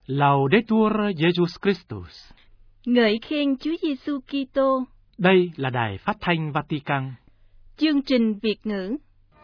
Laudetur Jesus Christus. Ngợi khen Chúa Giêsu Kitô. Đây là Đài Phát thanh Vatican. Chương trình Việt ngữ.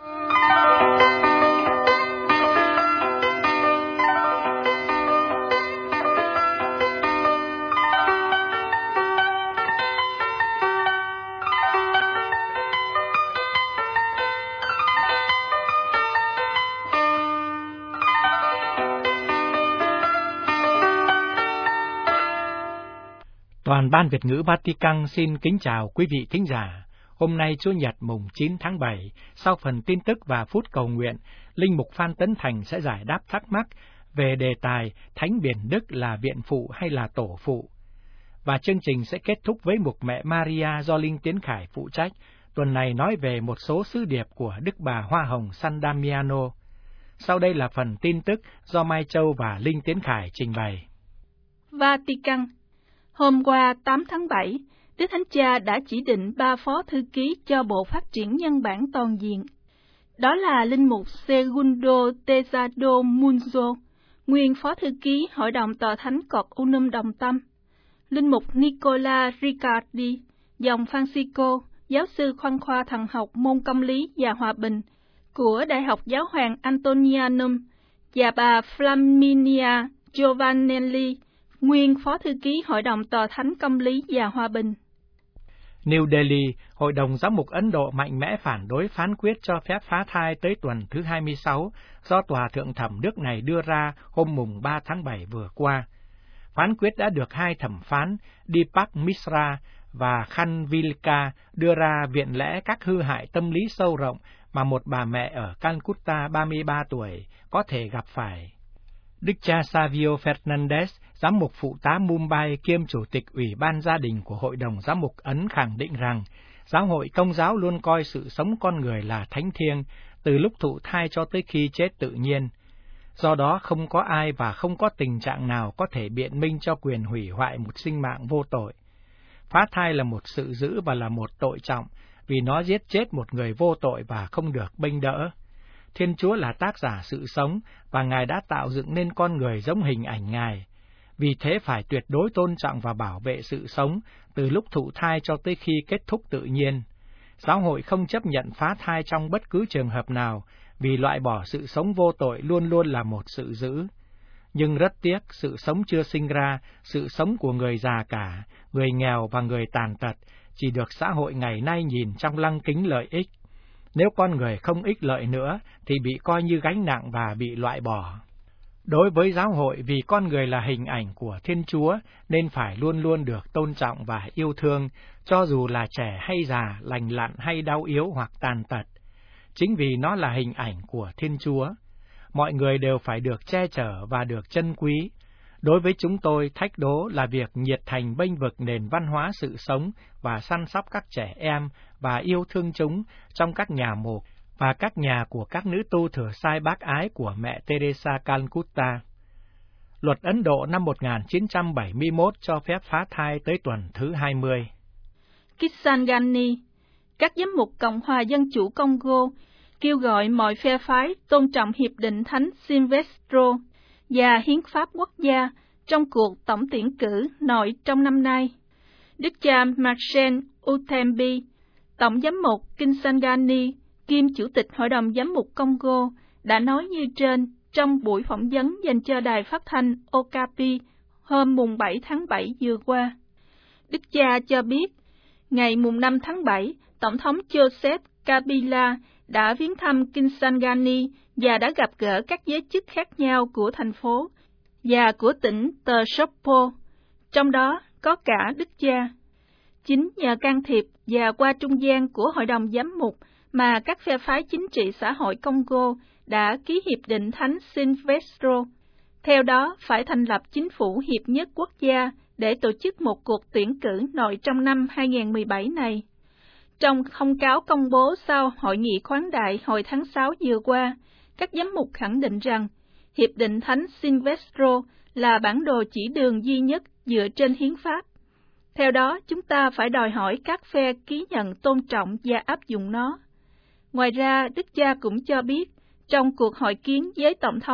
Toàn ban Việt ngữ Vatican xin kính chào quý vị thính giả. Hôm nay Chủ nhật mùng 9 tháng 7, sau phần tin tức và phút cầu nguyện, Linh mục Phan Tấn Thành sẽ giải đáp thắc mắc về đề tài Thánh Biển Đức là viện phụ hay là tổ phụ. Và chương trình sẽ kết thúc với mục Mẹ Maria do Linh Tiến Khải phụ trách, tuần này nói về một số sứ điệp của Đức Bà Hoa Hồng San Damiano. Sau đây là phần tin tức do Mai Châu và Linh Tiến Khải trình bày. Vatican. Hôm qua 8 tháng 7, Đức Thánh Cha đã chỉ định 3 phó thư ký cho Bộ Phát triển Nhân bản Toàn diện. Đó là Linh mục Segundo Tejado Munzo, nguyên phó thư ký Hội đồng Tòa Thánh Cột Unum Đồng Tâm; Linh mục Nicola Riccardi, dòng Francisco, giáo sư khoa thần học môn công lý và hòa bình của Đại học Giáo hoàng Antonianum; và bà Flaminia Giovanelli, nguyên phó thư ký Hội đồng Tòa Thánh Công lý và Hòa bình. New Delhi, Hội đồng Giám mục Ấn Độ mạnh mẽ phản đối phán quyết cho phép phá thai tới tuần thứ 26 do Tòa Thượng thẩm nước này đưa ra hôm mùng 3 tháng 7 vừa qua. Phán quyết đã được hai thẩm phán Deepak Misra và Khanvilka đưa ra viện lẽ các hư hại tâm lý sâu rộng mà một bà mẹ ở Calcutta 33 tuổi có thể gặp phải. Đức cha Savio Fernandez, giám mục phụ tá Mumbai kiêm chủ tịch Ủy ban gia đình của Hội đồng Giám mục Ấn khẳng định rằng giáo hội Công giáo luôn coi sự sống con người là thánh thiêng từ lúc thụ thai cho tới khi chết tự nhiên. Do đó không có ai và không có tình trạng nào có thể biện minh cho quyền hủy hoại một sinh mạng vô tội. Phá thai là một sự dữ và là một tội trọng vì nó giết chết một người vô tội và không được bênh đỡ. Thiên Chúa là tác giả sự sống và Ngài đã tạo dựng nên con người giống hình ảnh Ngài. Vì thế phải tuyệt đối tôn trọng và bảo vệ sự sống từ lúc thụ thai cho tới khi kết thúc tự nhiên. Giáo hội không chấp nhận phá thai trong bất cứ trường hợp nào vì loại bỏ sự sống vô tội luôn luôn là một sự dữ. Nhưng rất tiếc, sự sống chưa sinh ra, sự sống của người già cả, người nghèo và người tàn tật chỉ được xã hội ngày nay nhìn trong lăng kính lợi ích. Nếu con người không ích lợi nữa, thì bị coi như gánh nặng và bị loại bỏ. Đối với giáo hội, vì con người là hình ảnh của Thiên Chúa, nên phải luôn luôn được tôn trọng và yêu thương, cho dù là trẻ hay già, lành lặn hay đau yếu hoặc tàn tật. Chính vì nó là hình ảnh của Thiên Chúa. Mọi người đều phải được che chở và được trân quý. Đối với chúng tôi, thách đố là việc nhiệt thành bênh vực nền văn hóa sự sống và săn sóc các trẻ em và yêu thương chúng trong các nhà mộ và các nhà của các nữ tu thừa sai bác ái của mẹ Teresa Calcutta. Luật Ấn Độ năm 1971 cho phép phá thai tới tuần thứ 20. Kisangani, các giám mục Cộng hòa Dân chủ Congo kêu gọi mọi phe phái tôn trọng Hiệp định Thánh Silvestro và Hiến pháp quốc gia trong cuộc tổng tuyển cử nội trong năm nay. Đức cha Marcel Utembi, Tổng giám mục Kisangani kiêm Chủ tịch Hội đồng Giám mục Congo, đã nói như trên trong buổi phỏng vấn dành cho đài phát thanh Okapi hôm mùng 7 tháng 7 vừa qua. Đức cha cho biết, ngày mùng 5 tháng 7, Tổng thống Joseph Kabila đã viếng thăm Kisangani và đã gặp gỡ các giới chức khác nhau của thành phố và của tỉnh Tshopo, trong đó có cả Đức cha. Chính nhờ can thiệp và qua trung gian của Hội đồng Giám mục mà các phe phái chính trị xã hội Congo đã ký Hiệp định Thánh Silvestro. Theo đó, phải thành lập chính phủ hiệp nhất quốc gia để tổ chức một cuộc tuyển cử nội trong năm 2017 này. Trong thông cáo công bố sau hội nghị khoáng đại hồi tháng 6 vừa qua, các giám mục khẳng định rằng Hiệp định Thánh Silvestro là bản đồ chỉ đường duy nhất dựa trên hiến pháp. Theo đó, chúng ta phải đòi hỏi các phe ký nhận tôn trọng và áp dụng nó. Ngoài ra, Đức cha cũng cho biết, trong cuộc hội kiến với Tổng thống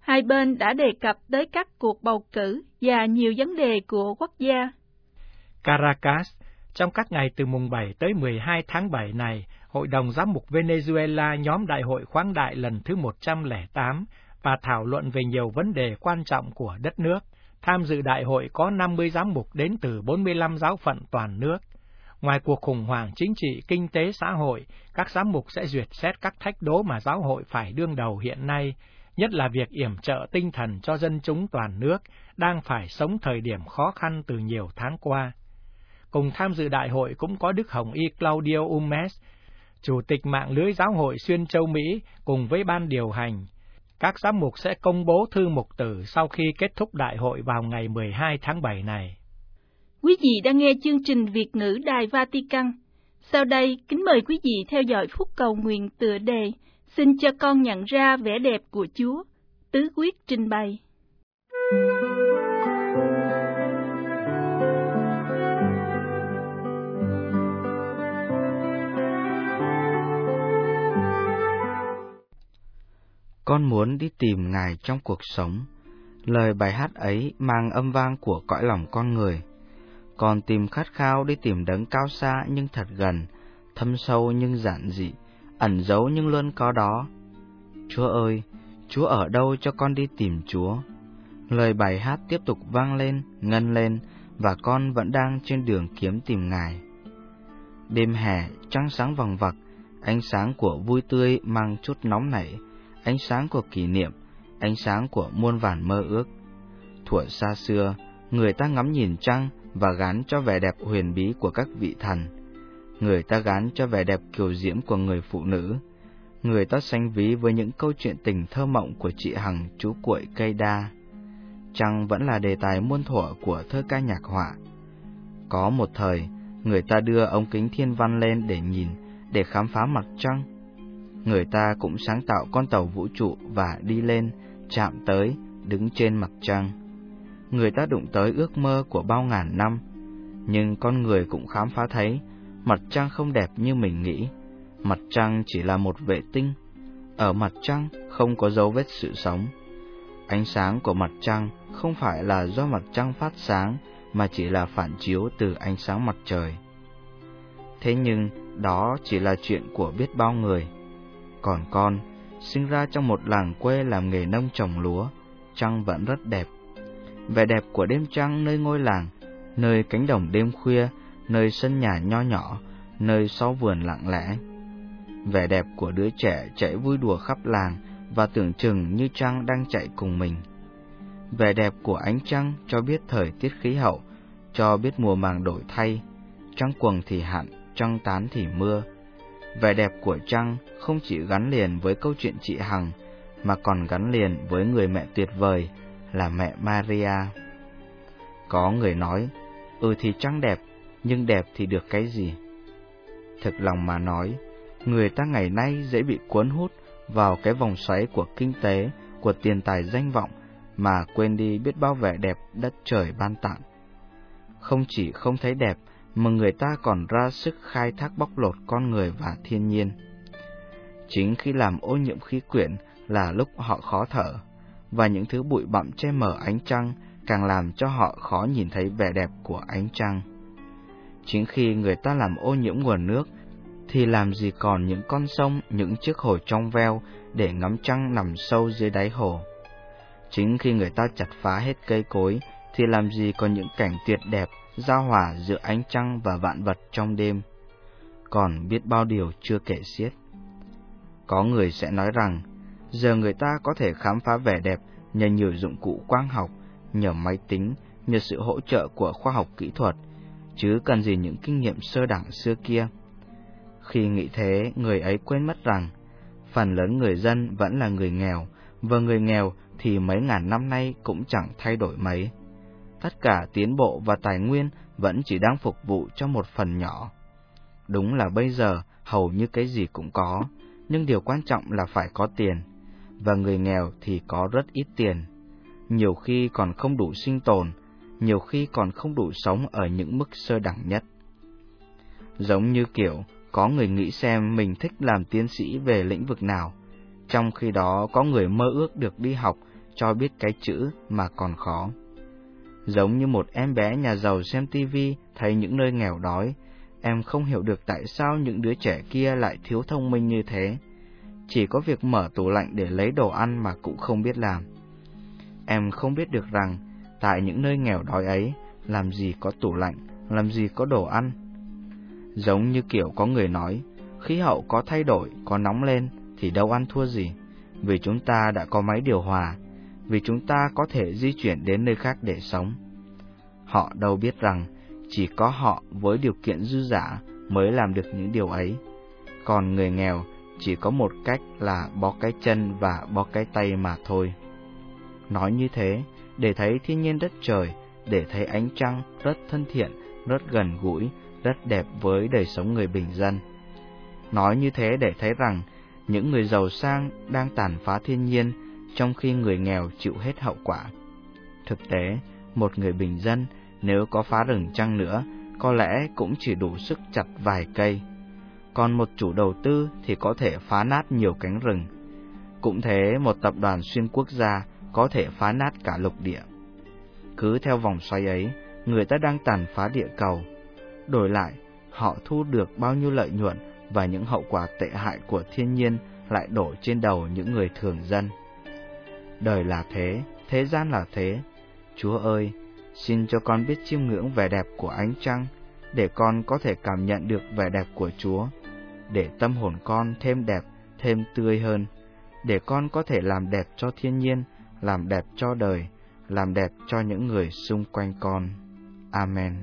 Hai bên đã đề cập tới các cuộc bầu cử và nhiều vấn đề của quốc gia. Caracas, trong các ngày từ mùng 7 tới 12 tháng 7 này, Hội đồng Giám mục Venezuela nhóm đại hội khoáng đại lần thứ 108 và thảo luận về nhiều vấn đề quan trọng của đất nước. Tham dự đại hội có 50 giám mục đến từ 45 giáo phận toàn nước. Ngoài cuộc khủng hoảng chính trị, kinh tế, xã hội, các giám mục sẽ duyệt xét các thách đố mà giáo hội phải đương đầu hiện nay, nhất là việc yểm trợ tinh thần cho dân chúng toàn nước đang phải sống thời điểm khó khăn từ nhiều tháng qua. Cùng tham dự đại hội cũng có Đức Hồng Y Claudio Umes, Chủ tịch mạng lưới giáo hội xuyên châu Mỹ cùng với ban điều hành. Các giám mục sẽ công bố thư mục tử sau khi kết thúc đại hội vào ngày 12 tháng 7 này. Quý vị đang nghe chương trình Việt ngữ Đài Vatican. Sau đây, kính mời quý vị theo dõi phút cầu nguyện tựa đề Xin cho con nhận ra vẻ đẹp của Chúa, Tứ Quyết trình bày. Con muốn đi tìm Ngài trong cuộc sống. Lời bài hát ấy mang âm vang của cõi lòng con người. Con tìm khát khao đi tìm đấng cao xa nhưng thật gần, thâm sâu nhưng giản dị, ẩn giấu nhưng luôn có đó. Chúa ơi, Chúa ở đâu cho con đi tìm Chúa? Lời bài hát tiếp tục vang lên, ngân lên, và con vẫn đang trên đường kiếm tìm Ngài. Đêm hè, trăng sáng vằng vặc, ánh sáng của vui tươi mang chút nóng nảy, ánh sáng của kỷ niệm, ánh sáng của muôn vàn mơ ước. Thuở xa xưa, người ta ngắm nhìn trăng và gán cho vẻ đẹp huyền bí của các vị thần. Người ta gán cho vẻ đẹp kiều diễm của người phụ nữ. Người ta sánh ví với những câu chuyện tình thơ mộng của chị Hằng chú cuội cây đa. Trăng vẫn là đề tài muôn thuở của thơ ca nhạc họa. Có một thời, người ta đưa ống kính thiên văn lên để nhìn, để khám phá mặt trăng. Người ta cũng sáng tạo con tàu vũ trụ và đi lên, chạm tới, đứng trên mặt trăng. Người ta đụng tới ước mơ của bao ngàn năm, nhưng con người cũng khám phá thấy mặt trăng không đẹp như mình nghĩ. Mặt trăng chỉ là một vệ tinh. Ở mặt trăng không có dấu vết sự sống. Ánh sáng của mặt trăng không phải là do mặt trăng phát sáng, mà chỉ là phản chiếu từ ánh sáng mặt trời. Thế nhưng đó chỉ là chuyện của biết bao người. Còn con, sinh ra trong một làng quê làm nghề nông trồng lúa, trăng vẫn rất đẹp. Vẻ đẹp của đêm trăng nơi ngôi làng, nơi cánh đồng đêm khuya, nơi sân nhà nho nhỏ, nơi sau vườn lặng lẽ. Vẻ đẹp của đứa trẻ chạy vui đùa khắp làng và tưởng chừng như trăng đang chạy cùng mình. Vẻ đẹp của ánh trăng cho biết thời tiết khí hậu, cho biết mùa màng đổi thay, trăng quầng thì hạn, trăng tán thì mưa. Vẻ đẹp của trăng không chỉ gắn liền với câu chuyện chị Hằng, mà còn gắn liền với người mẹ tuyệt vời là mẹ Maria. Có người nói, thì trăng đẹp, nhưng đẹp thì được cái gì? Thực lòng mà nói, người ta ngày nay dễ bị cuốn hút vào cái vòng xoáy của kinh tế, của tiền tài danh vọng, mà quên đi biết bao vẻ đẹp đất trời ban tặng. Không chỉ không thấy đẹp, mà người ta còn ra sức khai thác bóc lột con người và thiên nhiên. Chính khi làm ô nhiễm khí quyển là lúc họ khó thở, và những thứ bụi bặm che mờ ánh trăng càng làm cho họ khó nhìn thấy vẻ đẹp của ánh trăng. Chính khi người ta làm ô nhiễm nguồn nước, thì làm gì còn những con sông, những chiếc hồ trong veo để ngắm trăng nằm sâu dưới đáy hồ. Chính khi người ta chặt phá hết cây cối, thì làm gì còn những cảnh tuyệt đẹp giao hòa giữa ánh trăng và vạn vật trong đêm. Còn biết bao điều chưa kể xiết. Có người sẽ nói rằng, giờ người ta có thể khám phá vẻ đẹp nhờ nhiều dụng cụ quang học, nhờ máy tính, nhờ sự hỗ trợ của khoa học kỹ thuật, chứ cần gì những kinh nghiệm sơ đẳng xưa kia. Khi nghĩ thế, người ấy quên mất rằng, phần lớn người dân vẫn là người nghèo, và người nghèo thì mấy ngàn năm nay cũng chẳng thay đổi mấy. Tất cả tiến bộ và tài nguyên vẫn chỉ đang phục vụ cho một phần nhỏ. Đúng là bây giờ hầu như cái gì cũng có, nhưng điều quan trọng là phải có tiền, và người nghèo thì có rất ít tiền. Nhiều khi còn không đủ sinh tồn, nhiều khi còn không đủ sống ở những mức sơ đẳng nhất. Giống như kiểu có người nghĩ xem mình thích làm tiến sĩ về lĩnh vực nào, trong khi đó có người mơ ước được đi học cho biết cái chữ mà còn khó. Giống như một em bé nhà giàu xem tivi thấy những nơi nghèo đói, em không hiểu được tại sao những đứa trẻ kia lại thiếu thông minh như thế. Chỉ có việc mở tủ lạnh để lấy đồ ăn mà cũng không biết làm. Em không biết được rằng, tại những nơi nghèo đói ấy, làm gì có tủ lạnh, làm gì có đồ ăn. Giống như kiểu có người nói, khí hậu có thay đổi, có nóng lên thì đâu ăn thua gì, vì chúng ta đã có máy điều hòa, vì chúng ta có thể di chuyển đến nơi khác để sống. Họ đâu biết rằng, chỉ có họ với điều kiện dư dả mới làm được những điều ấy. Còn người nghèo chỉ có một cách là bó cái chân và bó cái tay mà thôi. Nói như thế, để thấy thiên nhiên đất trời, để thấy ánh trăng rất thân thiện, rất gần gũi, rất đẹp với đời sống người bình dân. Nói như thế để thấy rằng, những người giàu sang đang tàn phá thiên nhiên, trong khi người nghèo chịu hết hậu quả. Thực tế, một người bình dân nếu có phá rừng chăng nữa, có lẽ cũng chỉ đủ sức chặt vài cây. Còn một chủ đầu tư thì có thể phá nát nhiều cánh rừng. Cũng thế, một tập đoàn xuyên quốc gia có thể phá nát cả lục địa. Cứ theo vòng xoay ấy, người ta đang tàn phá địa cầu. Đổi lại, họ thu được bao nhiêu lợi nhuận và những hậu quả tệ hại của thiên nhiên lại đổ trên đầu những người thường dân. Đời là thế, thế gian là thế. Chúa ơi, xin cho con biết chiêm ngưỡng vẻ đẹp của ánh trăng, để con có thể cảm nhận được vẻ đẹp của Chúa, để tâm hồn con thêm đẹp, thêm tươi hơn, để con có thể làm đẹp cho thiên nhiên, làm đẹp cho đời, làm đẹp cho những người xung quanh con. Amen.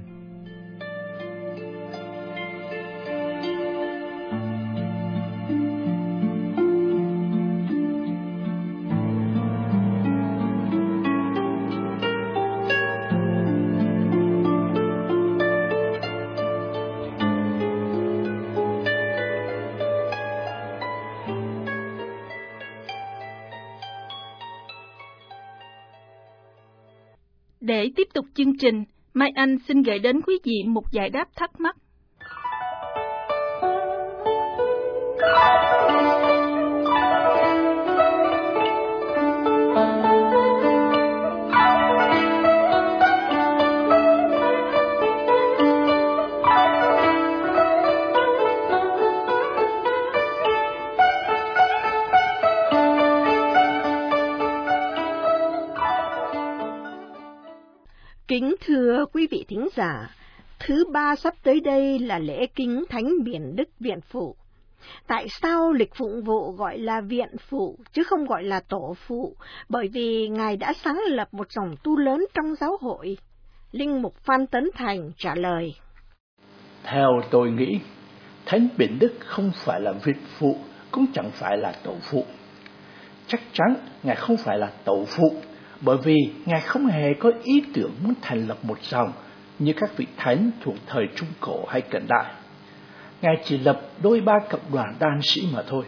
Để tiếp tục chương trình, Mai Anh xin gửi đến quý vị một giải đáp thắc mắc. Kính thưa quý vị thính giả, thứ ba sắp tới đây là lễ kính Thánh Biển Đức Viện Phụ. Tại sao lịch phụng vụ gọi là Viện Phụ chứ không gọi là Tổ Phụ? Bởi vì Ngài đã sáng lập một dòng tu lớn trong giáo hội. Linh mục Phan Tấn Thành trả lời. Theo tôi nghĩ, Thánh Biển Đức không phải là Viện Phụ, cũng chẳng phải là Tổ Phụ. Chắc chắn Ngài không phải là Tổ Phụ, bởi vì Ngài không hề có ý tưởng muốn thành lập một dòng như các vị thánh thuộc thời Trung Cổ hay cận đại. Ngài chỉ lập đôi ba cộng đoàn đan sĩ mà thôi.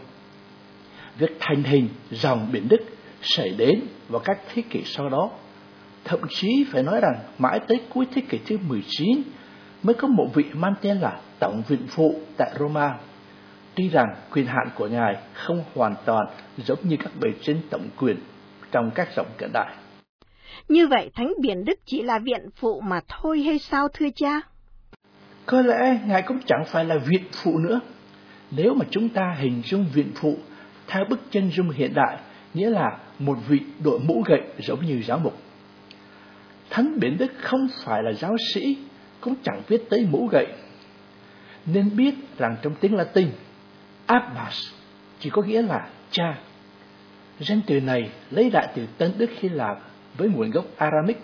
Việc thành hình dòng Biển Đức xảy đến vào các thế kỷ sau đó. Thậm chí phải nói rằng mãi tới cuối thế kỷ thứ 19 mới có một vị mang tên là Tổng Viện Phụ tại Roma. Tuy rằng quyền hạn của Ngài không hoàn toàn giống như các bề trên tổng quyền trong các dòng cận đại. Như vậy Thánh Biển Đức chỉ là viện phụ mà thôi hay sao thưa cha? Có lẽ Ngài cũng chẳng phải là viện phụ nữa. Nếu mà chúng ta hình dung viện phụ theo bức chân dung hiện đại, nghĩa là một vị đội mũ gậy giống như giáo mục. Thánh Biển Đức không phải là giáo sĩ, cũng chẳng viết tới mũ gậy. Nên biết rằng trong tiếng Latin, Abbas chỉ có nghĩa là cha. Danh từ này lấy đại từ Tân Đức Hy Lạp với nguồn gốc Aramic.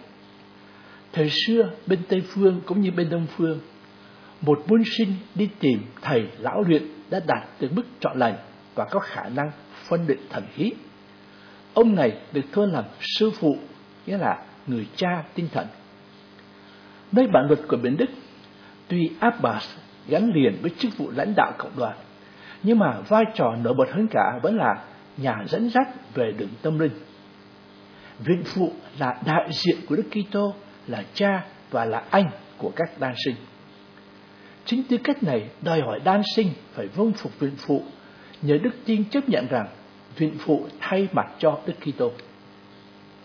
Thời xưa, bên Tây Phương cũng như bên Đông Phương, một môn sinh đi tìm thầy lão luyện đã đạt tới mức trọn lành và có khả năng phân định thần khí. Ông này được tôn làm sư phụ, nghĩa là người cha tinh thần. Nơi bản luật của Biển Đức, tuy Abbas gắn liền với chức vụ lãnh đạo cộng đoàn, nhưng mà vai trò nổi bật hơn cả vẫn là nhà dẫn dắt về đường tâm linh. Viện phụ là đại diện của Đức Kitô, là cha và là anh của các đan sinh. Chính tư cách này đòi hỏi đan sinh phải vâng phục viện phụ, nhờ đức tin chấp nhận rằng viện phụ thay mặt cho Đức Kitô.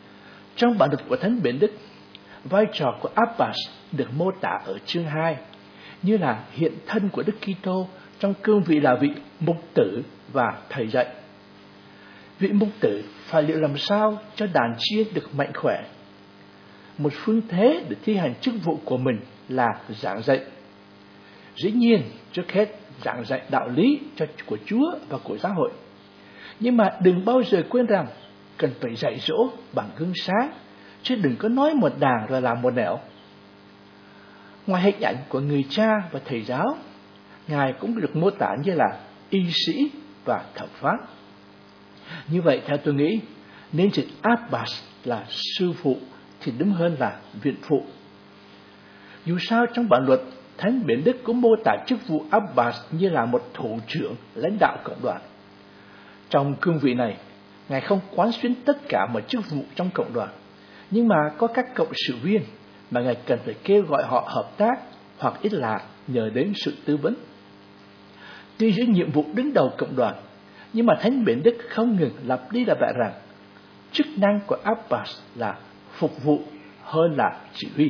Trong bản luật của Thánh Biển Đức, vai trò của Abbas được mô tả ở chương 2 như là hiện thân của Đức Kitô trong cương vị là vị mục tử và thầy dạy. Vị mục tử phải liệu làm sao cho đàn chiên được mạnh khỏe. Một phương thế để thi hành chức vụ của mình là giảng dạy. Dĩ nhiên, trước hết giảng dạy đạo lý của Chúa và của giáo hội. Nhưng mà đừng bao giờ quên rằng cần phải dạy dỗ bằng gương sáng, chứ đừng có nói một đàng rồi làm một nẻo. Ngoài hình ảnh của người cha và thầy giáo, Ngài cũng được mô tả như là y sĩ và thẩm phán. Như vậy theo tôi nghĩ, nên dịch Abbas là sư phụ thì đúng hơn là viện phụ. Dù sao trong bản luật, Thánh Biển Đức cũng mô tả chức vụ Abbas như là một thủ trưởng lãnh đạo cộng đoàn. Trong cương vị này, Ngài không quán xuyến tất cả mọi chức vụ trong cộng đoàn, nhưng mà có các cộng sự viên mà Ngài cần phải kêu gọi họ hợp tác hoặc ít là nhờ đến sự tư vấn. Tuy giữ nhiệm vụ đứng đầu cộng đoàn, nhưng mà Thánh Biển Đức không ngừng lặp đi lặp lại rằng chức năng của Abbas là phục vụ hơn là chỉ huy.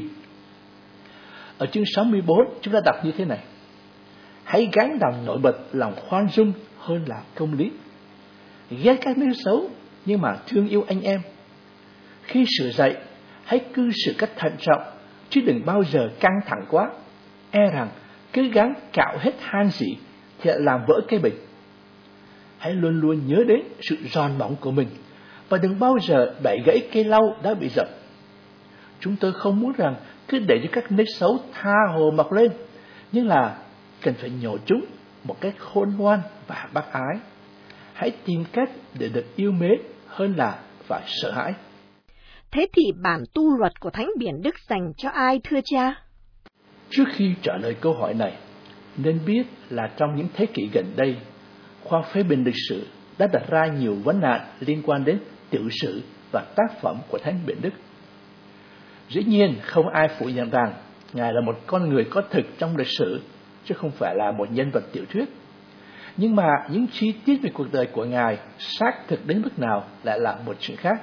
Ở chương 64 chúng ta đọc như thế này: hãy gắng làm nổi bật lòng khoan dung hơn là công lý. Ghét các nơi xấu nhưng mà thương yêu anh em. Khi sửa dạy, hãy cư xử cách thận trọng, chứ đừng bao giờ căng thẳng quá, e rằng cứ gắng cạo hết han dỉ thì làm vỡ cây bình. Hãy luôn luôn nhớ đến sự giòn bóng của mình và đừng bao giờ bẻ gãy cây lau đã bị dập. Chúng tôi không muốn rằng cứ để cho các nết xấu tha hồ mọc lên, nhưng là cần phải nhổ chúng một cách khôn ngoan và bác ái. Hãy tìm cách để được yêu mến hơn là phải sợ hãi. Thế thì bản tu luật của Thánh Biển Đức dành cho ai thưa cha? Trước khi trả lời câu hỏi này, nên biết là trong những thế kỷ gần đây, khoa phê bình lịch sử đã đặt ra nhiều vấn nạn liên quan đến tiểu sử và tác phẩm của Thánh Biển Đức. Dĩ nhiên, không ai phủ nhận rằng Ngài là một con người có thực trong lịch sử, chứ không phải là một nhân vật tiểu thuyết. Nhưng mà những chi tiết về cuộc đời của Ngài xác thực đến mức nào lại là một chuyện khác.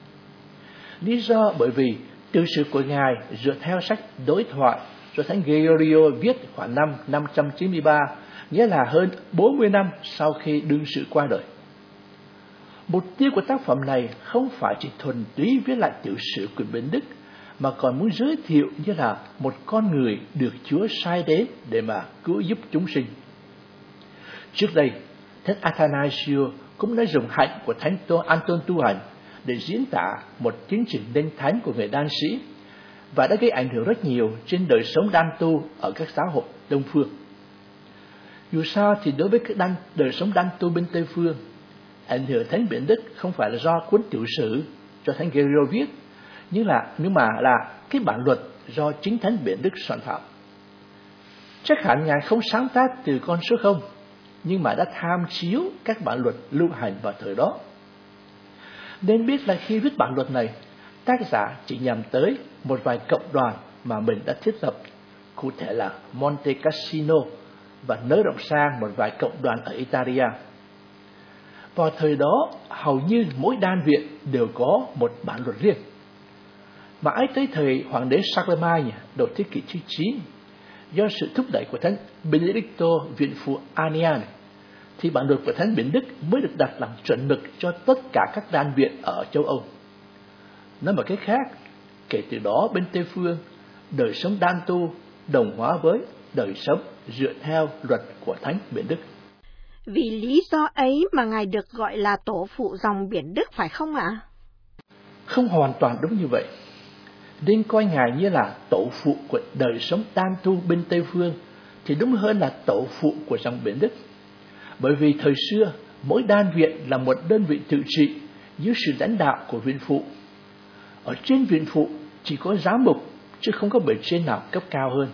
Lý do bởi vì tiểu sử của Ngài dựa theo sách Đối thoại do Thánh Gregorio viết khoảng năm 593, nghĩa là hơn 40 năm sau khi đương sự qua đời. Mục tiêu của tác phẩm này không phải chỉ thuần túy viết lại tiểu sử của Biển Đức, mà còn muốn giới thiệu như là một con người được Chúa sai đến để mà cứu giúp chúng sinh. Trước đây, Thánh Athanasio cũng đã dùng hạnh của Thánh Anton tu hành để diễn tả một tiến trình lên thánh của người đan sĩ, và đã gây ảnh hưởng rất nhiều trên đời sống đan tu ở các giáo hội Đông phương. Dù sao thì đối với đời sống đan tu bên Tây phương, ảnh hưởng Thánh Biển Đức không phải là do cuốn tiểu sử do Thánh Gregorio viết, nhưng mà là cái bản luật do chính Thánh Biển Đức soạn thảo. Chắc hẳn Ngài không sáng tác từ con số 0, nhưng mà đã tham chiếu các bản luật lưu hành vào thời đó. Nên biết là khi viết bản luật này, tác giả chỉ nhằm tới một vài cộng đoàn mà mình đã thiết lập, cụ thể là Monte Cassino, và nới rộng sang một vài cộng đoàn ở Italia. Vào thời đó, hầu như mỗi đan viện đều có một bản luật riêng. Mãi tới thời Hoàng đế Charlemagne đầu thế kỷ thứ 9, do sự thúc đẩy của Thánh Benedicto viện phụ Anian, thì bản luật của Thánh Biển Đức mới được đặt làm chuẩn mực cho tất cả các đan viện ở châu Âu. Nói một cách khác, kể từ đó bên Tây phương, đời sống đan tu đồng hóa với đời sống dựa theo luật của Thánh Biển Đức. Vì lý do ấy mà Ngài được gọi là tổ phụ dòng Biển Đức phải không ạ? Không hoàn toàn đúng như vậy. Nên coi Ngài như là tổ phụ của đời sống đan tu bên Tây phương thì đúng hơn là tổ phụ của dòng Biển Đức. Bởi vì thời xưa, mỗi đan viện là một đơn vị tự trị dưới sự lãnh đạo của viện phụ. Ở trên viện phụ chỉ có giám mục, chứ không có bề trên nào cấp cao hơn.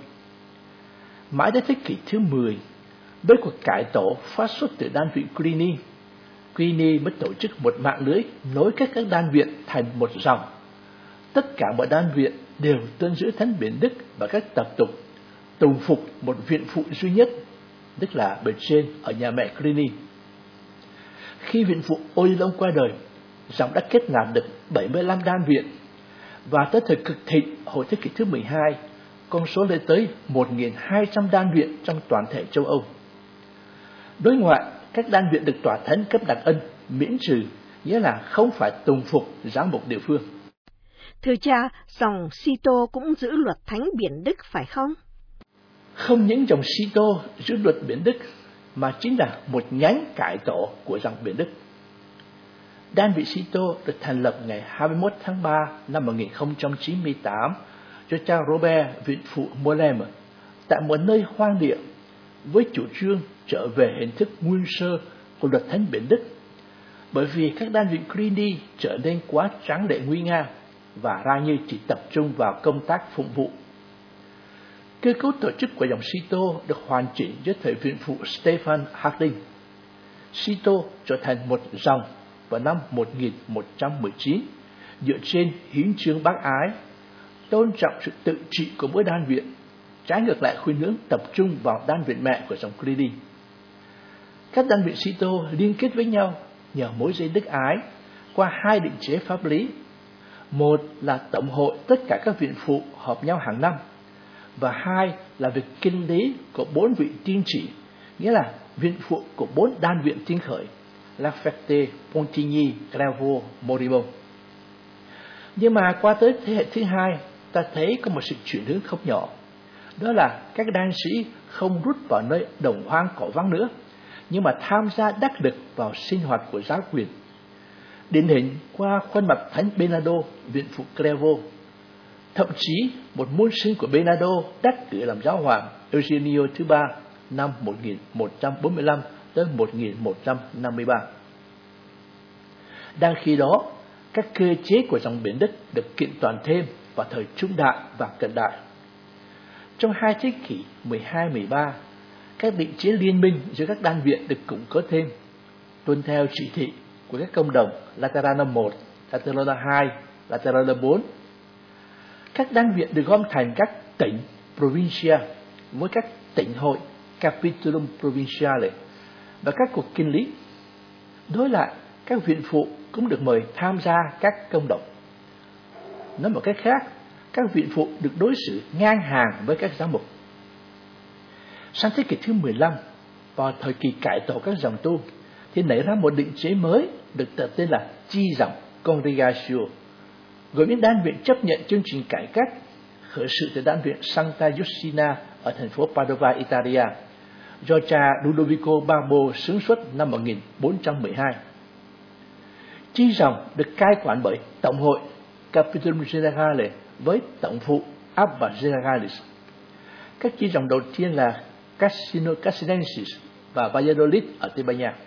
Mãi đến thế kỷ thứ 10, với cuộc cải tổ phát xuất từ đan viện Cluny mới tổ chức một mạng lưới nối các đan viện thành một dòng. Tất cả mọi đan viện đều tuân giữ Thánh Biển Đức và các tập tục, tùng phục một viện phụ duy nhất, tức là bề trên ở nhà mẹ Cluny. Khi viện phụ Odilon qua đời, dòng đã kết nạp được 75 đan viện, Và tới thời cực thịnh hồi thế kỷ thứ 12, con số lên tới 1.200 đan viện trong toàn thể châu Âu. Đối ngoại, các đan viện được tòa thánh cấp đặc ân miễn trừ, nghĩa là không phải tùng phục giám mục địa phương. Thưa cha, dòng Sito cũng giữ luật thánh biển Đức phải không? Không những dòng Sito giữ luật biển Đức, mà chính là một nhánh cải tổ của dòng biển Đức. Đan viện Sito được thành lập ngày 21 tháng 3 năm 1098 do cha Robert viện phụ Molem tại một nơi hoang địa, với chủ trương trở về hình thức nguyên sơ của luật thánh biển Đức, bởi vì các đan viện Cluny trở nên quá tráng lệ nguy nga và ra như chỉ tập trung vào công tác phụng vụ. Cơ cấu tổ chức của dòng Sito được hoàn chỉnh dưới thời viện phụ Stephen Harding. Sito trở thành một dòng vào năm 1119 dựa trên hiến chương bác ái, tôn trọng sự tự trị của mỗi đan viện, trái ngược lại khuynh hướng tập trung vào đan viện mẹ của dòng Cluny. Các đan viện Sito liên kết với nhau nhờ mối dây đức ái qua hai định chế pháp lý. Một là tổng hội tất cả các viện phụ họp nhau hàng năm, và hai là việc kinh lý của 4 vị tiên chỉ, nghĩa là viện phụ của 4 đan viện tiên khởi: La Ferté, Pontigny, Clairvaux, Moribond. Nhưng mà qua tới thế hệ thứ hai, ta thấy có một sự chuyển hướng không nhỏ. Đó là các đan sĩ không rút vào nơi đồng hoang cỏ vắng nữa, nhưng mà tham gia đắc lực vào sinh hoạt của giáo quyền. Điển hình qua khuôn mặt thánh Bernardo, viện phụ Clairvaux. Thậm chí một môn sinh của Bernardo đắc cử làm giáo hoàng Eugenio thứ ba năm 1145 tới 1153. Đang khi đó, các cơ chế của dòng biển Đức được kiện toàn thêm vào thời trung đại và cận đại. Trong 2 thế kỷ 12-13, các định chế liên minh giữa các đan viện được củng cố thêm, tuân theo chỉ thị của các công đồng Lateranum 1, Lateranum 2, Lateranum 4. Các đan viện được gom thành các tỉnh provincia với các tỉnh hội Capitulum Provinciale và các cuộc kinh lý. Đối lại, các viện phụ cũng được mời tham gia các công đồng. Nói một cách khác, các viện phụ được đối xử ngang hàng với các giám mục. Sang thế kỷ thứ 15, vào thời kỳ cải tổ các dòng tu, thì nảy ra một định chế mới được đặt tên là chi dòng Congregatio, gồm những đan viện chấp nhận chương trình cải cách, khởi sự từ đan viện Santa Giustina ở thành phố Padova, Italia, do cha Ludovico Barbo xướng xuất năm 1412. Chi dòng được cai quản bởi Tổng hội Capitulum Generale với tổng phụ Abba Generalis. Các chi dòng đầu tiên là Casino Casinensis và Valladolid ở Tây Ban Nha.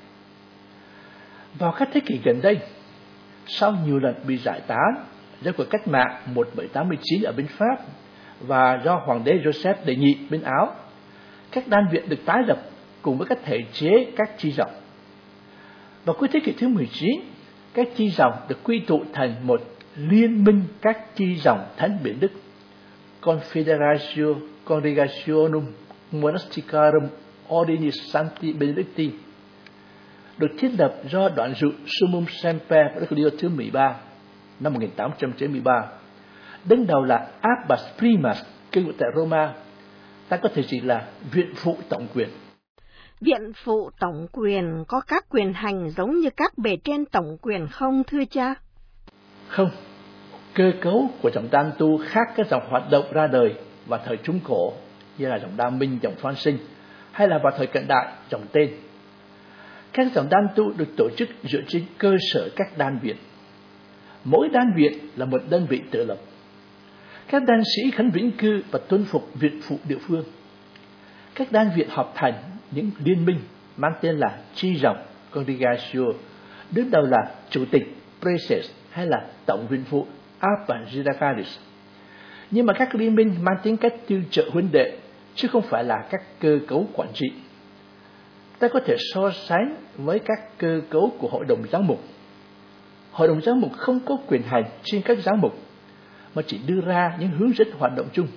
Vào các thế kỷ gần đây, sau nhiều lần bị giải tán do cuộc cách mạng 1789 ở bên Pháp và do Hoàng đế Joseph đệ nhị bên Áo, các đan viện được tái lập cùng với các thể chế các chi dòng. Vào cuối thế kỷ thứ 19, các chi dòng được quy tụ thành một liên minh các chi dòng thánh biển Đức, Confederatio Congregationum Monasticarum Ordinis Sancti Benedicti, được thiết lập do đoạn dụ Summum Semper Leo thứ 13 năm 1893, đứng đầu là Abbas Primas cư ngụ tại Roma. Ta có thể dịch là viện phụ tổng quyền. Viện phụ tổng quyền có các quyền hành giống như các bề trên tổng quyền không thưa cha? Không, cơ cấu của dòng đan tu khác các dòng hoạt động ra đời vào thời Trung Cổ như là dòng Đa Minh, dòng Phan Sinh, hay là vào thời cận đại dòng Tên. Các dòng đan tu được tổ chức dựa trên cơ sở các đan viện. Mỗi đan viện là một đơn vị tự lập. Các đan sĩ khấn vĩnh cư và tuân phục viện phụ địa phương. Các đan viện họp thành những liên minh mang tên là chi dòng Congregatio, đứng đầu là chủ tịch Praeses hay là tổng viện phụ Abba Generalis. Nhưng mà các liên minh mang tính cách tương trợ huynh đệ, chứ không phải là các cơ cấu quản trị. Ta có thể so sánh với các cơ cấu của hội đồng giám mục. Hội đồng giám mục không có quyền hành trên các giám mục, mà chỉ đưa ra những hướng dẫn hoạt động chung.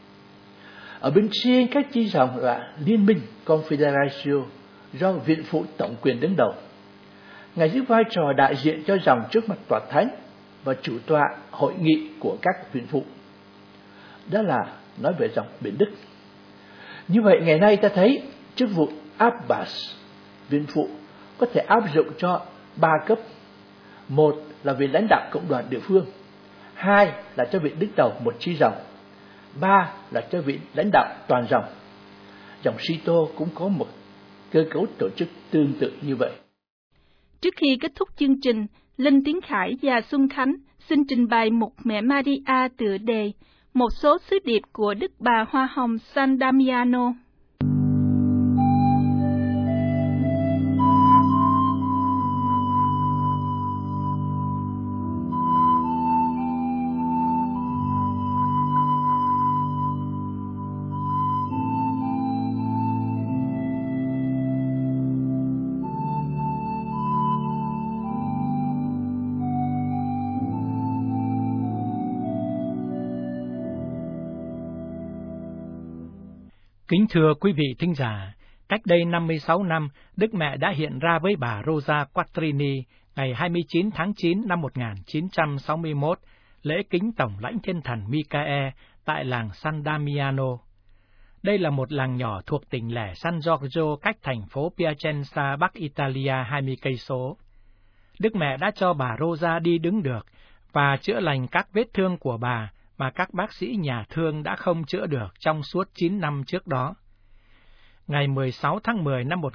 Ở bên trên các chi dòng là liên minh Confederatio do viện phụ tổng quyền đứng đầu. Ngài giữ vai trò đại diện cho dòng trước mặt tòa thánh và chủ tọa hội nghị của các viện phụ. Đó là nói về dòng Biển Đức. Như vậy ngày nay ta thấy chức vụ Abbas, viện phụ, có thể áp dụng cho 3 cấp. Một là vị lãnh đạo cộng đoàn địa phương, 2 là cho vị đứng đầu một chi dòng, 3 là cho vị lãnh đạo toàn dòng. Dòng Sito cũng có một cơ cấu tổ chức tương tự như vậy. Trước khi kết thúc chương trình, Linh Tiến Khải và Xuân Khánh xin trình bày mục Mẹ Maria tựa đề một số sứ điệp của Đức Bà Hoa Hồng San Damiano. Kính thưa quý vị thính giả, cách đây 56 năm, Đức Mẹ đã hiện ra với bà Rosa Quattrini ngày 29 tháng 9 năm 1961, lễ kính Tổng lãnh Thiên Thần Michael tại làng San Damiano. Đây là một làng nhỏ thuộc tỉnh lẻ San Giorgio cách thành phố Piacenza, Bắc Italia 20 cây số. Đức Mẹ đã cho bà Rosa đi đứng được và chữa lành các vết thương của bà mà các bác sĩ nhà thương đã không chữa được trong suốt 9 năm trước đó. Ngày 16 tháng 10 năm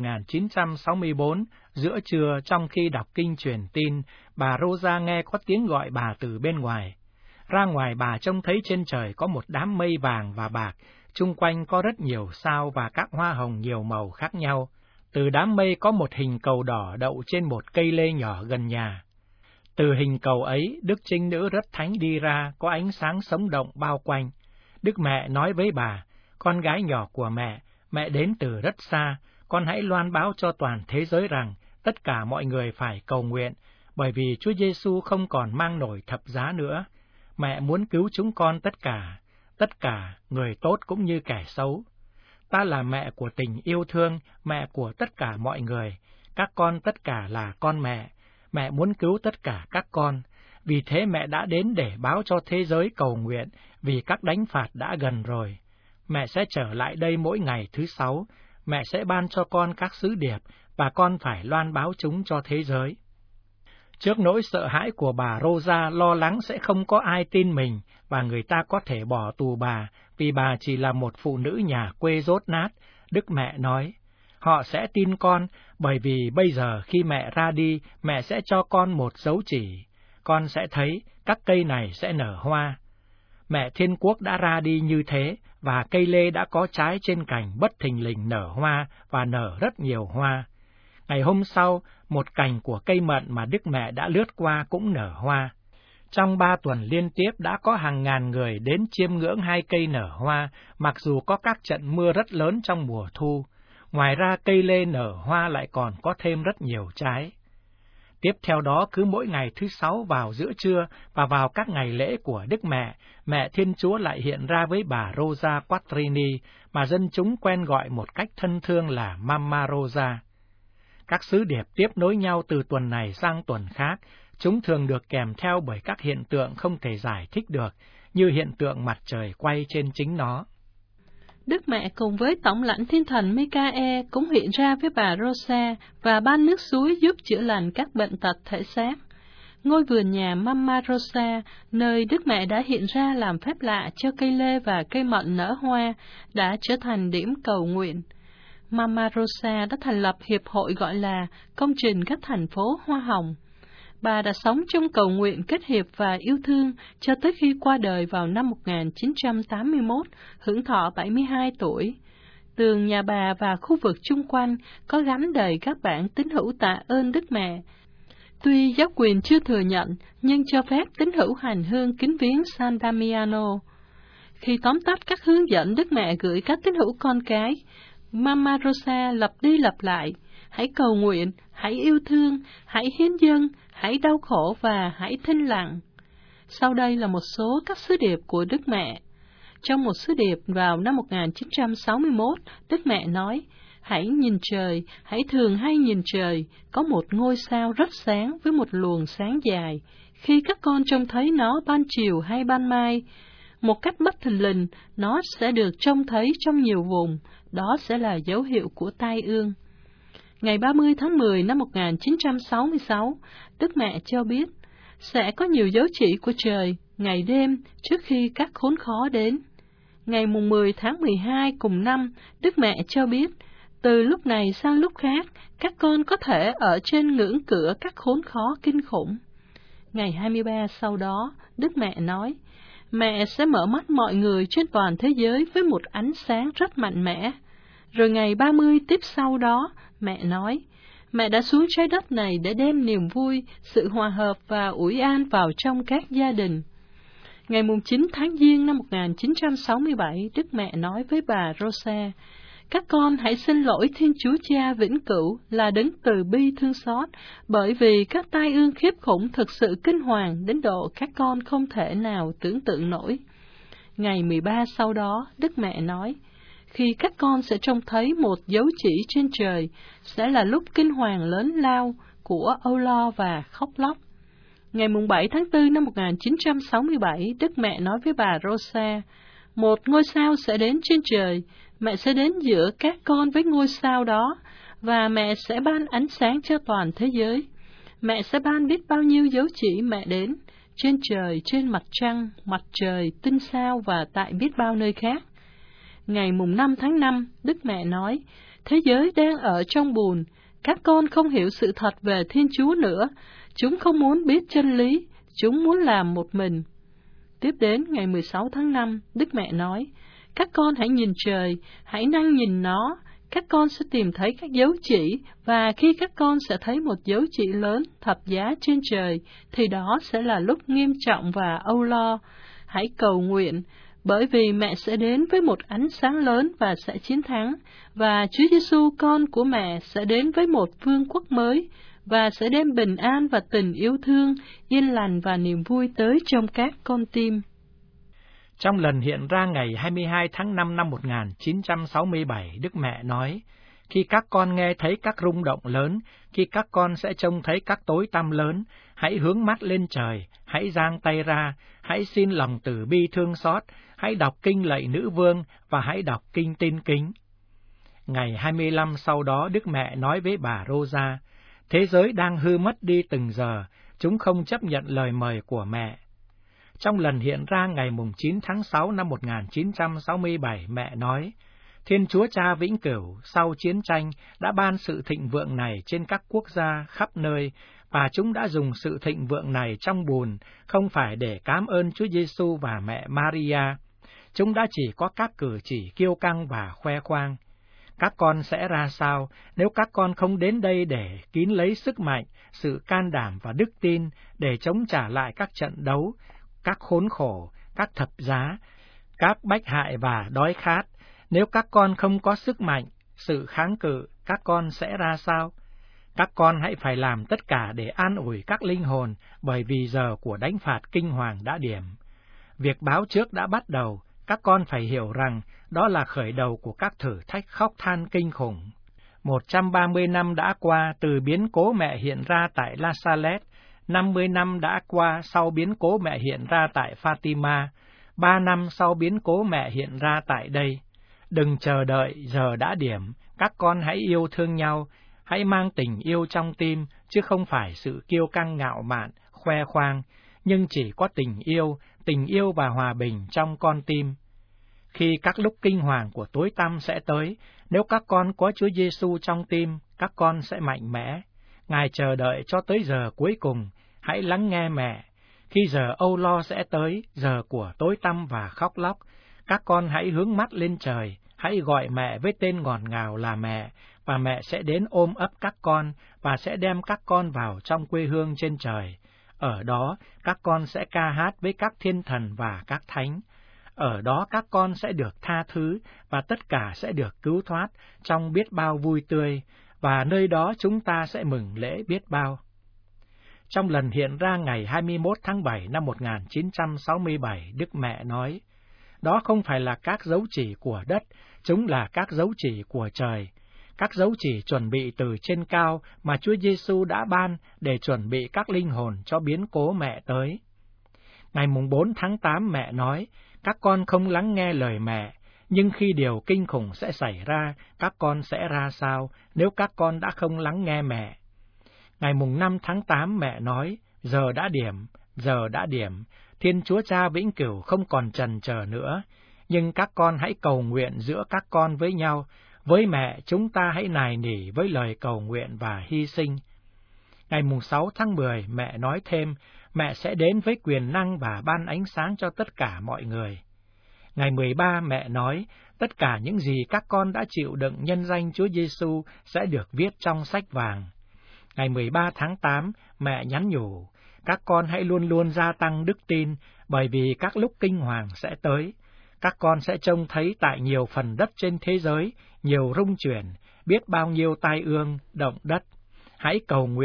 1964, giữa trưa trong khi đọc kinh truyền tin, bà Rosa nghe có tiếng gọi bà từ bên ngoài. Ra ngoài bà trông thấy trên trời có một đám mây vàng và bạc, chung quanh có rất nhiều sao và các hoa hồng nhiều màu khác nhau. Từ đám mây có một hình cầu đỏ đậu trên một cây lê nhỏ gần nhà. Từ hình cầu ấy, Đức Trinh Nữ Rất Thánh đi ra, có ánh sáng sống động bao quanh. Đức Mẹ nói với bà, con gái nhỏ của mẹ đến từ rất xa, con hãy loan báo cho toàn thế giới rằng tất cả mọi người phải cầu nguyện, bởi vì Chúa Giêsu không còn mang nổi thập giá nữa. Mẹ muốn cứu chúng con tất cả, người tốt cũng như kẻ xấu. Ta là mẹ của tình yêu thương, mẹ của tất cả mọi người, các con tất cả là con mẹ. Mẹ muốn cứu tất cả các con, vì thế mẹ đã đến để báo cho thế giới cầu nguyện, vì các đánh phạt đã gần rồi. Mẹ sẽ trở lại đây mỗi ngày thứ 6, mẹ sẽ ban cho con các sứ điệp, và con phải loan báo chúng cho thế giới. Trước nỗi sợ hãi của bà Rosa lo lắng sẽ không có ai tin mình, và người ta có thể bỏ tù bà, vì bà chỉ là một phụ nữ nhà quê dốt nát, Đức Mẹ nói, họ sẽ tin con, bởi vì bây giờ khi mẹ ra đi, mẹ sẽ cho con một dấu chỉ. Con sẽ thấy các cây này sẽ nở hoa. Mẹ Thiên Quốc đã ra đi như thế, và cây lê đã có trái trên cành bất thình lình nở hoa và nở rất nhiều hoa. Ngày hôm sau, một cành của cây mận mà Đức Mẹ đã lướt qua cũng nở hoa. Trong 3 tuần liên tiếp đã có hàng ngàn người đến chiêm ngưỡng 2 cây nở hoa, mặc dù có các trận mưa rất lớn trong mùa thu. Ngoài ra cây lê nở hoa lại còn có thêm rất nhiều trái. Tiếp theo đó cứ mỗi ngày thứ 6 vào giữa trưa và vào các ngày lễ của Đức Mẹ, Mẹ Thiên Chúa lại hiện ra với bà Rosa Quattrini, mà dân chúng quen gọi một cách thân thương là Mamma Rosa. Các sứ điệp tiếp nối nhau từ tuần này sang tuần khác, chúng thường được kèm theo bởi các hiện tượng không thể giải thích được, như hiện tượng mặt trời quay trên chính nó. Đức Mẹ cùng với Tổng lãnh Thiên Thần Michael cũng hiện ra với bà Rosa và ban nước suối giúp chữa lành các bệnh tật thể xác. Ngôi vườn nhà Mamma Rosa, nơi Đức Mẹ đã hiện ra làm phép lạ cho cây lê và cây mận nở hoa, đã trở thành điểm cầu nguyện. Mamma Rosa đã thành lập hiệp hội gọi là Công trình các thành phố Hoa Hồng. Bà đã sống trong cầu nguyện kết hiệp và yêu thương cho tới khi qua đời vào năm 1981, hưởng thọ 72 tuổi. Tường nhà bà và khu vực chung quanh có gắn đầy các bản tín hữu tạ ơn Đức Mẹ. Tuy giáo quyền chưa thừa nhận, nhưng cho phép tín hữu hành hương kính viếng San Damiano. Khi tóm tắt các hướng dẫn Đức Mẹ gửi các tín hữu con cái, Mamma Rosa lặp đi lặp lại: hãy cầu nguyện, hãy yêu thương, hãy hiến dâng, hãy đau khổ và hãy thinh lặng. Sau đây là một số các sứ điệp của Đức Mẹ. Trong một sứ điệp vào năm 1961, Đức Mẹ nói: hãy nhìn trời, hãy thường hay nhìn trời, có một ngôi sao rất sáng với một luồng sáng dài. khi các con trông thấy nó ban chiều hay ban mai, một cách bất thình lình, nó sẽ được trông thấy trong nhiều vùng, đó sẽ là dấu hiệu của tai ương. Ngày 30 tháng 10 năm 1966, Đức Mẹ cho biết, sẽ có nhiều dấu chỉ của trời, ngày đêm, trước khi các khốn khó đến. Ngày 10 tháng 12 cùng năm, Đức Mẹ cho biết, từ lúc này sang lúc khác, các con có thể ở trên ngưỡng cửa các khốn khó kinh khủng. Ngày 23 sau đó, Đức Mẹ nói, mẹ sẽ mở mắt mọi người trên toàn thế giới với một ánh sáng rất mạnh mẽ. Rồi ngày 30 tiếp sau đó, mẹ nói, mẹ đã xuống trái đất này để đem niềm vui, sự hòa hợp và ủi an vào trong các gia đình. Ngày 9 tháng Giêng năm 1967, Đức Mẹ nói với bà Rosa, các con hãy xin lỗi Thiên Chúa Cha vĩnh cửu là đấng từ bi thương xót, bởi vì các tai ương khiếp khủng thực sự kinh hoàng đến độ các con không thể nào tưởng tượng nổi. Ngày 13 sau đó, Đức Mẹ nói, khi các con sẽ trông thấy một dấu chỉ trên trời, sẽ là lúc kinh hoàng lớn lao của âu lo và khóc lóc. Ngày 7 tháng 4 năm 1967, Đức Mẹ nói với bà Rosa, một ngôi sao sẽ đến trên trời, mẹ sẽ đến giữa các con với ngôi sao đó, và mẹ sẽ ban ánh sáng cho toàn thế giới. Mẹ sẽ ban biết bao nhiêu dấu chỉ mẹ đến, trên trời, trên mặt trăng, mặt trời, tinh sao và tại biết bao nơi khác. Ngày 5 tháng 5, Đức Mẹ nói, thế giới đang ở trong bùn, các con không hiểu sự thật về Thiên Chúa nữa, chúng không muốn biết chân lý, chúng muốn làm một mình. Tiếp đến ngày 16 tháng 5, Đức Mẹ nói, các con hãy nhìn trời, hãy năng nhìn nó, các con sẽ tìm thấy các dấu chỉ, và khi các con sẽ thấy một dấu chỉ lớn, thập giá trên trời, thì đó sẽ là lúc nghiêm trọng và âu lo. Hãy cầu nguyện, bởi vì mẹ sẽ đến với một ánh sáng lớn và sẽ chiến thắng, và Chúa Giêsu con của mẹ sẽ đến với một vương quốc mới, và sẽ đem bình an và tình yêu thương, yên lành và niềm vui tới trong các con tim. Trong lần hiện ra ngày 22 tháng 5 năm 1967, Đức Mẹ nói, khi các con nghe thấy các rung động lớn, khi các con sẽ trông thấy các tối tăm lớn, hãy hướng mắt lên trời, hãy giang tay ra, hãy xin lòng từ bi thương xót, hãy đọc kinh lạy Nữ Vương và hãy đọc kinh Tin Kính. Ngày 25 sau đó, Đức Mẹ nói với bà Rosa, thế giới đang hư mất đi từng giờ, chúng không chấp nhận lời mời của mẹ. Trong lần hiện ra ngày 9 tháng 6 năm 1967, mẹ nói, Thiên Chúa Cha vĩnh cửu sau chiến tranh đã ban sự thịnh vượng này trên các quốc gia khắp nơi, và chúng đã dùng sự thịnh vượng này trong bùn, không phải để cám ơn Chúa Giêsu và mẹ Maria. Chúng đã chỉ có các cử chỉ kiêu căng và khoe khoang. Các con sẽ ra sao nếu các con không đến đây để kín lấy sức mạnh, sự can đảm và đức tin để chống trả lại các trận đấu, các khốn khổ, các thập giá, các bách hại và đói khát? Nếu các con không có sức mạnh, sự kháng cự, các con sẽ ra sao? Các con hãy phải làm tất cả để an ủi các linh hồn, bởi vì giờ của đánh phạt kinh hoàng đã điểm. Việc báo trước đã bắt đầu, các con phải hiểu rằng đó là khởi đầu của các thử thách khóc than kinh khủng. 130 năm đã qua từ biến cố mẹ hiện ra tại La Salette, 50 năm đã qua sau biến cố mẹ hiện ra tại Fatima, 3 năm sau biến cố mẹ hiện ra tại đây. Đừng chờ đợi, giờ đã điểm, các con hãy yêu thương nhau, hãy mang tình yêu trong tim, chứ không phải sự kiêu căng ngạo mạn, khoe khoang, nhưng chỉ có tình yêu và hòa bình trong con tim. Khi các lúc kinh hoàng của tối tăm sẽ tới, nếu các con có Chúa Giêsu trong tim, các con sẽ mạnh mẽ. Ngài chờ đợi cho tới giờ cuối cùng, hãy lắng nghe mẹ. Khi giờ âu lo sẽ tới, giờ của tối tăm và khóc lóc, các con hãy hướng mắt lên trời, hãy gọi mẹ với tên ngọt ngào là mẹ, và mẹ sẽ đến ôm ấp các con, và sẽ đem các con vào trong quê hương trên trời. Ở đó, các con sẽ ca hát với các thiên thần và các thánh. Ở đó các con sẽ được tha thứ, và tất cả sẽ được cứu thoát trong biết bao vui tươi, và nơi đó chúng ta sẽ mừng lễ biết bao. Trong lần hiện ra ngày 21 tháng 7 năm 1967, Đức Mẹ nói, đó không phải là các dấu chỉ của đất, chúng là các dấu chỉ của trời. các dấu chỉ chuẩn bị từ trên cao mà Chúa Giêsu đã ban để chuẩn bị các linh hồn cho biến cố mẹ tới. Ngày mùng 4 tháng 8 mẹ nói, các con không lắng nghe lời mẹ, nhưng khi điều kinh khủng sẽ xảy ra, các con sẽ ra sao nếu các con đã không lắng nghe mẹ? Ngày mùng 5 tháng 8 mẹ nói, giờ đã điểm, Thiên Chúa Cha vĩnh cửu không còn chần chờ nữa, nhưng các con hãy cầu nguyện giữa các con với nhau, với mẹ chúng ta hãy nài nỉ với lời cầu nguyện và hy sinh. Ngày mùng 6 tháng 10 mẹ nói thêm, mẹ sẽ đến với quyền năng và ban ánh sáng cho tất cả mọi người. Ngày 13 mẹ nói, tất cả những gì các con đã chịu đựng nhân danh Chúa Giêsu sẽ được viết trong sách vàng. Ngày 13 tháng 8 mẹ nhắn nhủ, các con hãy luôn luôn gia tăng đức tin, bởi vì các lúc kinh hoàng sẽ tới. Các con sẽ trông thấy tại nhiều phần đất trên thế giới, nhiều rung chuyển, biết bao nhiêu tai ương, động đất. Hãy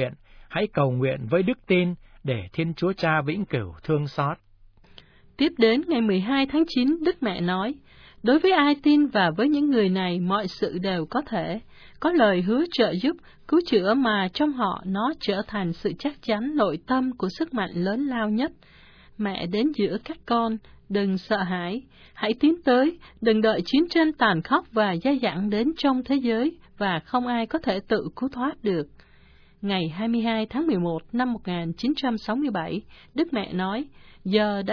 cầu nguyện với đức tin để Thiên Chúa Cha vĩnh cửu thương xót. Tiếp đến ngày 12 tháng 9, Đức Mẹ nói, đối với ai tin và với những người này mọi sự đều có thể, có lời hứa trợ giúp, cứu chữa mà trong họ nó trở thành sự chắc chắn nội tâm của sức mạnh lớn lao nhất. Mẹ đến giữa các con, đừng sợ hãi, hãy tiến tới, đừng đợi chiến tranh tàn khốc và dai dẳng đến trong thế giới và không ai có thể tự cứu thoát được. Ngày 22 tháng 11 năm 1967, Đức Mẹ nói, giờ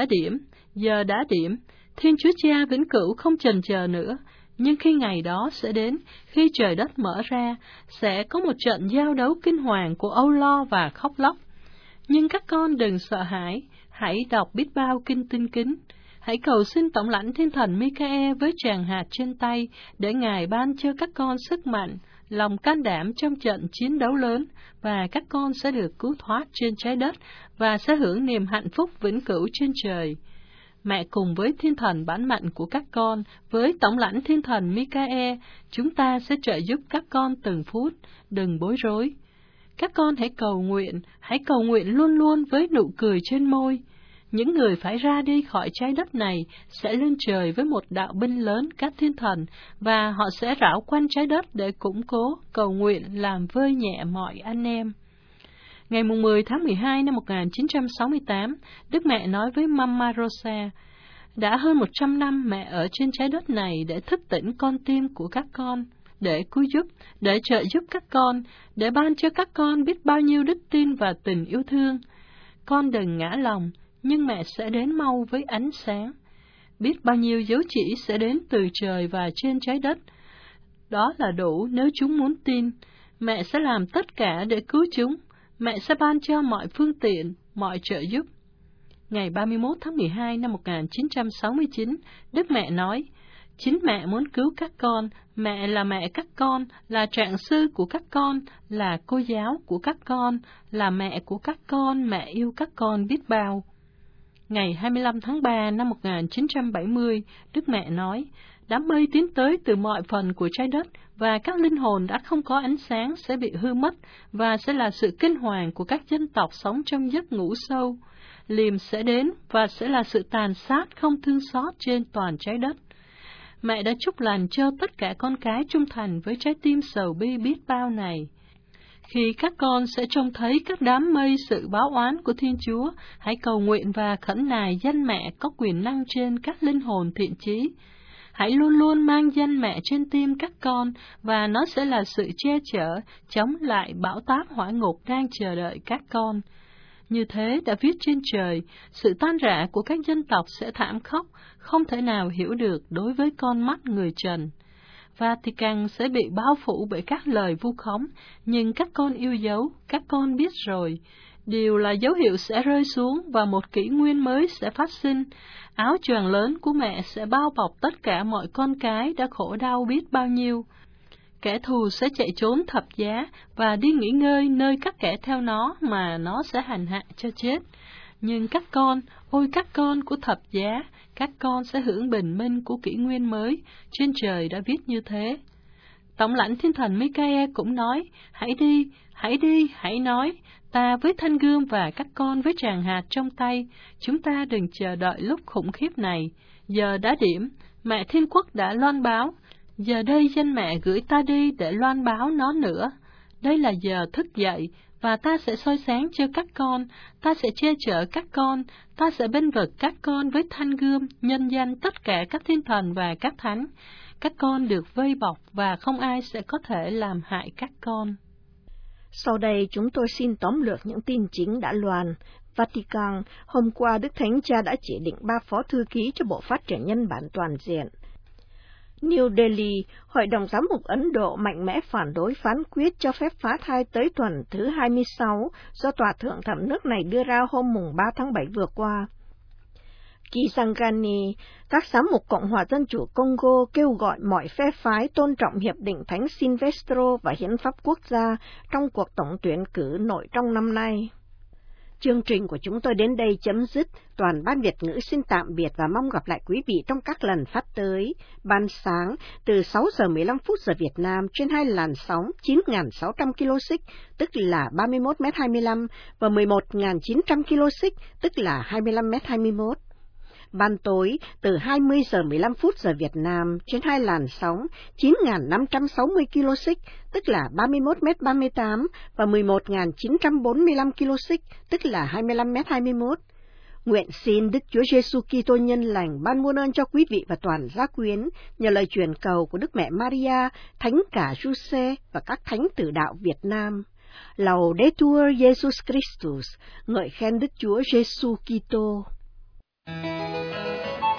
đã điểm, Thiên Chúa Cha vĩnh cửu không chần chờ nữa, nhưng khi ngày đó sẽ đến, khi trời đất mở ra, sẽ có một trận giao đấu kinh hoàng của âu lo và khóc lóc. Nhưng các con đừng sợ hãi, hãy đọc biết bao kinh tinh kính. Hãy cầu xin Tổng lãnh Thiên Thần Michael với tràng hạt trên tay, để Ngài ban cho các con sức mạnh, lòng can đảm trong trận chiến đấu lớn, và các con sẽ được cứu thoát trên trái đất, và sẽ hưởng niềm hạnh phúc vĩnh cửu trên trời. Mẹ cùng với Thiên Thần bản mệnh của các con, với Tổng lãnh Thiên Thần Michael, chúng ta sẽ trợ giúp các con từng phút, đừng bối rối. Các con hãy cầu nguyện luôn luôn với nụ cười trên môi. Những người phải ra đi khỏi trái đất này sẽ lên trời với một đạo binh lớn các thiên thần, và họ sẽ rảo quanh trái đất để củng cố, cầu nguyện, làm vơi nhẹ mọi anh em. Ngày 10 tháng 12 năm 1968, Đức Mẹ nói với Mama Rosa, đã hơn 100 năm mẹ ở trên trái đất này để thức tỉnh con tim của các con, để cứu giúp, để trợ giúp các con, để ban cho các con biết bao nhiêu đức tin và tình yêu thương. Con đừng ngã lòng, nhưng mẹ sẽ đến mau với ánh sáng. Biết bao nhiêu dấu chỉ sẽ đến từ trời và trên trái đất. Đó là đủ nếu chúng muốn tin. Mẹ sẽ làm tất cả để cứu chúng. Mẹ sẽ ban cho mọi phương tiện, mọi trợ giúp. Ngày 31 tháng 12 năm 1969, Đức Mẹ nói, chính mẹ muốn cứu các con, mẹ là mẹ các con, là trạng sư của các con, là cô giáo của các con, là mẹ của các con, mẹ yêu các con biết bao. Ngày 25 tháng 3 năm 1970, Đức Mẹ nói, đám mây tiến tới từ mọi phần của trái đất, và các linh hồn đã không có ánh sáng sẽ bị hư mất, và sẽ là sự kinh hoàng của các dân tộc sống trong giấc ngủ sâu. Liềm sẽ đến, và sẽ là sự tàn sát không thương xót trên toàn trái đất. Mẹ đã chúc lành cho tất cả con cái trung thành với trái tim sầu bi biết bao này. Khi các con sẽ trông thấy các đám mây sự báo oán của Thiên Chúa, hãy cầu nguyện và khẩn nài danh mẹ có quyền năng trên các linh hồn thiện chí. Hãy luôn luôn mang danh mẹ trên tim các con, và nó sẽ là sự che chở, chống lại bão táp hỏa ngục đang chờ đợi các con. Như thế đã viết trên trời, sự tan rã của các dân tộc sẽ thảm khốc, không thể nào hiểu được đối với con mắt người trần. Vatican sẽ bị bao phủ bởi các lời vu khống, nhưng các con yêu dấu, các con biết rồi. Điều là dấu hiệu sẽ rơi xuống và một kỷ nguyên mới sẽ phát sinh. Áo choàng lớn của mẹ sẽ bao bọc tất cả mọi con cái đã khổ đau biết bao nhiêu. Kẻ thù sẽ chạy trốn thập giá và đi nghỉ ngơi nơi các kẻ theo nó mà nó sẽ hành hạ cho chết. Nhưng các con, ôi các con của thập giá, các con sẽ hưởng bình minh của kỷ nguyên mới, trên trời đã viết như thế. Tổng lãnh Thiên Thần Michael cũng nói, hãy đi, hãy nói, ta với thanh gươm và các con với tràng hạt trong tay, chúng ta đừng chờ đợi lúc khủng khiếp này. Giờ đã điểm, mẹ Thiên Quốc đã loan báo, Giờ đây danh mẹ gửi ta đi để loan báo nó nữa. Đây là giờ thức dậy, và ta sẽ soi sáng cho các con, ta sẽ che chở các con, ta sẽ bênh vực các con với thanh gươm, nhân danh tất cả các thiên thần và các thánh. Các con được vây bọc và không ai sẽ có thể làm hại các con. Sau đây chúng tôi xin tóm lược những tin chính đã loan. Vatican, hôm qua Đức Thánh Cha đã chỉ định 3 phó thư ký cho Bộ Phát triển Nhân bản toàn diện. New Delhi, Hội đồng Giám mục Ấn Độ mạnh mẽ phản đối phán quyết cho phép phá thai tới tuần thứ 26 do Tòa Thượng thẩm nước này đưa ra hôm 3 tháng 7 vừa qua. Kisangani, các giám mục Cộng hòa Dân chủ Congo kêu gọi mọi phe phái tôn trọng Hiệp định Thánh Silvestro và Hiến pháp quốc gia trong cuộc tổng tuyển cử nội trong năm nay. Chương trình của chúng tôi đến đây chấm dứt. Toàn ban Việt ngữ xin tạm biệt và mong gặp lại quý vị trong các lần phát tới. Ban sáng từ 6 giờ 15 phút giờ Việt Nam trên 2 làn sóng 9.600 kHz, tức là 31m25 và 11.900 kHz, tức là 25m21. Ban tối từ 20 giờ 15 phút giờ Việt Nam trên 2 làn sóng 9.560 kHz, tức là 31m38 và 11.945 kHz, tức là 25m21. Nguyện xin Đức Chúa Giêsu Kitô nhân lành ban muôn ơn cho quý vị và toàn gia quyến nhờ lời truyền cầu của Đức Mẹ Maria, Thánh cả Giuse và các thánh tử đạo Việt Nam. Laudetur Jesus Christus, ngợi khen Đức Chúa Giêsu Kitô.